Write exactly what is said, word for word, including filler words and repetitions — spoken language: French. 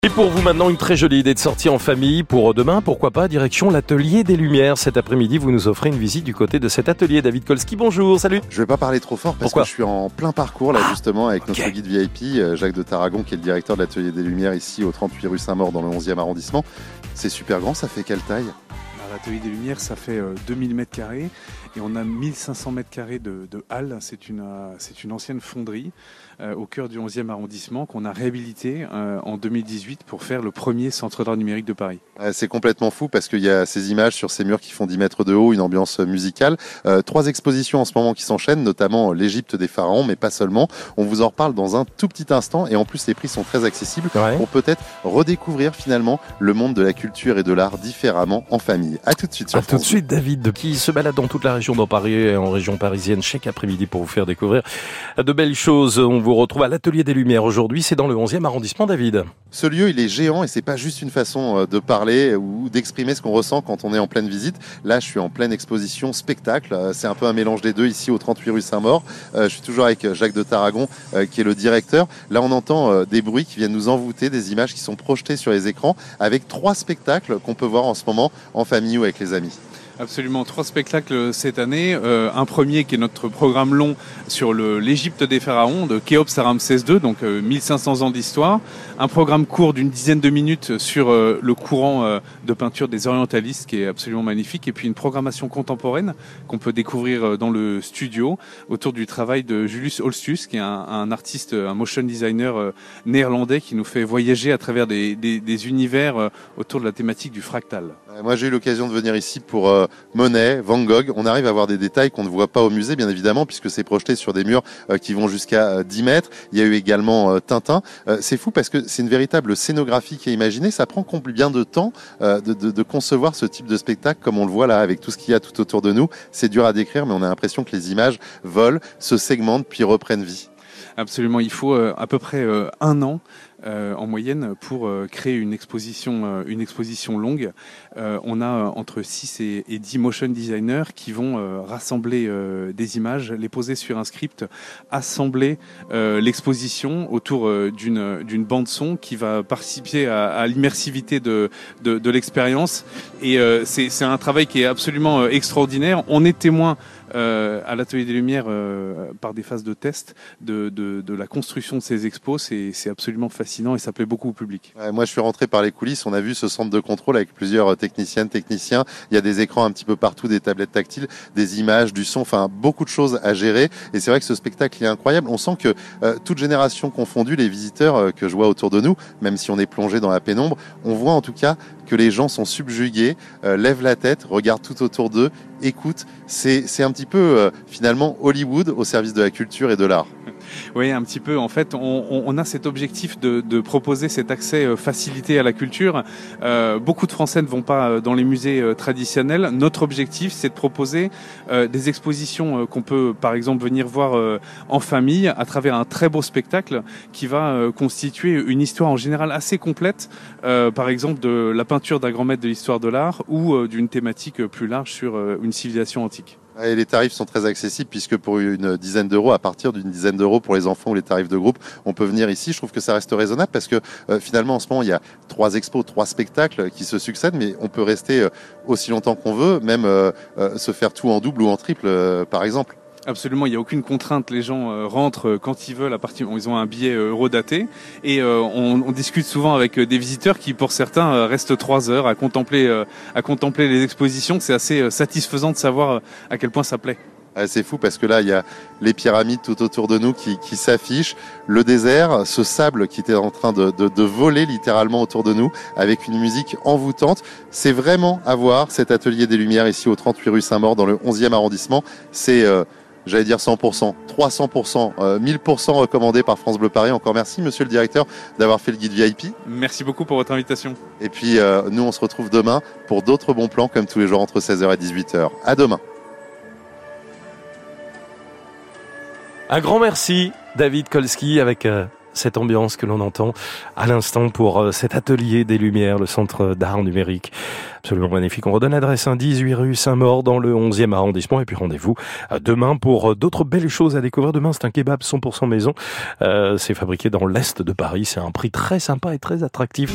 Et pour vous maintenant, une très jolie idée de sortie en famille pour demain, pourquoi pas, direction l'Atelier des Lumières. Cet après-midi, vous nous offrez une visite du côté de cet atelier. David Kolski, bonjour, salut. Je vais pas parler trop fort parce Pourquoi que je suis en plein parcours là ah, justement avec okay. notre guide V I P, Jacques de Tarragon, qui est le directeur de l'Atelier des Lumières ici au trente-huit rue Saint-Maur dans le onzième arrondissement. C'est super grand, ça fait quelle taille ? L'Atelier des Lumières, ça fait euh, deux mille mètres carrés et on a mille cinq cents mètres carrés de, de halles. C'est une, euh, c'est une ancienne fonderie euh, au cœur du onzième arrondissement qu'on a réhabilité euh, en deux mille dix-huit pour faire le premier centre d'art numérique de Paris. Euh, c'est complètement fou parce qu'il y a ces images sur ces murs qui font dix mètres de haut, une ambiance musicale. Euh, trois expositions en ce moment qui s'enchaînent, notamment l'Égypte des pharaons, mais pas seulement. On vous en reparle dans un tout petit instant et en plus les prix sont très accessibles ouais. pour peut-être redécouvrir finalement le monde de la culture et de l'art différemment en famille. À tout de suite sur À tout de suite, David, qui se balade dans toute la région, dans Paris et en région parisienne, chaque après-midi pour vous faire découvrir de belles choses. On vous retrouve à l'Atelier des Lumières aujourd'hui, c'est dans le onzième arrondissement, David. Ce lieu, il est géant et c'est pas juste une façon de parler ou d'exprimer ce qu'on ressent quand on est en pleine visite. Là, je suis en pleine exposition spectacle. C'est un peu un mélange des deux ici au trente-huit rue Saint-Maur. Je suis toujours avec Jacques de Tarragon, qui est le directeur. Là, on entend des bruits qui viennent nous envoûter, des images qui sont projetées sur les écrans avec trois spectacles qu'on peut voir en ce moment en famille ou avec les amis. Absolument, trois spectacles cette année. Euh, un premier qui est notre programme long sur le, l'Égypte des pharaons de Khéops à Ramsès deux, donc euh, mille cinq cents ans d'histoire. Un programme court d'une dizaine de minutes sur euh, le courant euh, de peinture des orientalistes qui est absolument magnifique. Et puis une programmation contemporaine qu'on peut découvrir euh, dans le studio autour du travail de Julius Holstus, qui est un, un artiste, un motion designer euh, néerlandais qui nous fait voyager à travers des, des, des univers euh, autour de la thématique du fractal. Moi, j'ai eu l'occasion de venir ici pour euh, Monet, Van Gogh. On arrive à voir des détails qu'on ne voit pas au musée, bien évidemment, puisque c'est projeté sur des murs euh, qui vont jusqu'à euh, dix mètres. Il y a eu également euh, Tintin. Euh, c'est fou parce que c'est une véritable scénographie qui est imaginée. Ça prend combien de temps euh, de, de, de concevoir ce type de spectacle, comme on le voit là, avec tout ce qu'il y a tout autour de nous. C'est dur à décrire, mais on a l'impression que les images volent, se segmentent, puis reprennent vie. Absolument, il faut euh, à peu près euh, un an euh, en moyenne pour euh, créer une exposition, euh, une exposition longue. Euh, on a euh, entre six et, et dix motion designers qui vont euh, rassembler euh, des images, les poser sur un script, assembler euh, l'exposition autour euh, d'une, d'une bande son qui va participer à, à l'immersivité de, de, de l'expérience. Et euh, c'est, c'est un travail qui est absolument euh, extraordinaire. On est témoin Euh, à l'Atelier des Lumières euh, par des phases de test de, de, de la construction de ces expos. C'est, c'est absolument fascinant et ça plaît beaucoup au public. Ouais, moi, je suis rentré par les coulisses. On a vu ce centre de contrôle avec plusieurs techniciennes, techniciens. Il y a des écrans un petit peu partout, des tablettes tactiles, des images, du son, enfin beaucoup de choses à gérer. Et c'est vrai que ce spectacle est incroyable. On sent que euh, toute génération confondue, les visiteurs euh, que je vois autour de nous, même si on est plongé dans la pénombre, on voit en tout cas que les gens sont subjugués, euh, lèvent la tête, regardent tout autour d'eux, écoutent. C'est, c'est un petit peu euh, finalement Hollywood au service de la culture et de l'art. Oui, un petit peu. En fait, on, on a cet objectif de, de proposer cet accès facilité à la culture. Euh, beaucoup de Français ne vont pas dans les musées traditionnels. Notre objectif, c'est de proposer euh, des expositions qu'on peut, par exemple, venir voir euh, en famille à travers un très beau spectacle qui va euh, constituer une histoire en général assez complète, euh, par exemple de la peinture d'un grand maître de l'histoire de l'art ou euh, d'une thématique plus large sur euh, une civilisation antique. Et les tarifs sont très accessibles puisque pour une dizaine d'euros, à partir d'une dizaine d'euros pour les enfants ou les tarifs de groupe, on peut venir ici. Je trouve que ça reste raisonnable parce que euh, finalement en ce moment il y a trois expos, trois spectacles qui se succèdent, mais on peut rester euh, aussi longtemps qu'on veut, même euh, euh, se faire tout en double ou en triple euh, par exemple. Absolument, il n'y a aucune contrainte. Les gens euh, rentrent quand ils veulent. À partir, ils ont un billet euh, eurodaté et euh, on, on discute souvent avec euh, des visiteurs qui, pour certains, euh, restent trois heures à contempler, euh, à contempler les expositions. C'est assez euh, satisfaisant de savoir euh, à quel point ça plaît. Ah, c'est fou parce que là, il y a les pyramides tout autour de nous qui, qui s'affichent, le désert, ce sable qui était en train de, de, de voler littéralement autour de nous avec une musique envoûtante. C'est vraiment à voir cet Atelier des Lumières ici au trente-huit rue Saint-Maur dans le onzième arrondissement. C'est... Euh, J'allais dire cent pour cent, trois cents pour cent, euh, mille pour cent recommandé par France Bleu Paris. Encore merci, monsieur le directeur, d'avoir fait le guide V I P. Merci beaucoup pour votre invitation. Et puis, euh, nous, on se retrouve demain pour d'autres bons plans, comme tous les jours entre seize heures et dix-huit heures. À demain. Un grand merci, David Kolski, avec euh, cette ambiance que l'on entend à l'instant pour euh, cet Atelier des Lumières, le centre d'art numérique. Absolument magnifique. On redonne l'adresse, hein, dix-huit rue Saint-Maur dans le onzième arrondissement. Et puis rendez-vous euh, demain pour euh, d'autres belles choses à découvrir. Demain, c'est un kebab cent pour cent maison. Euh, c'est fabriqué dans l'est de Paris. C'est un prix très sympa et très attractif.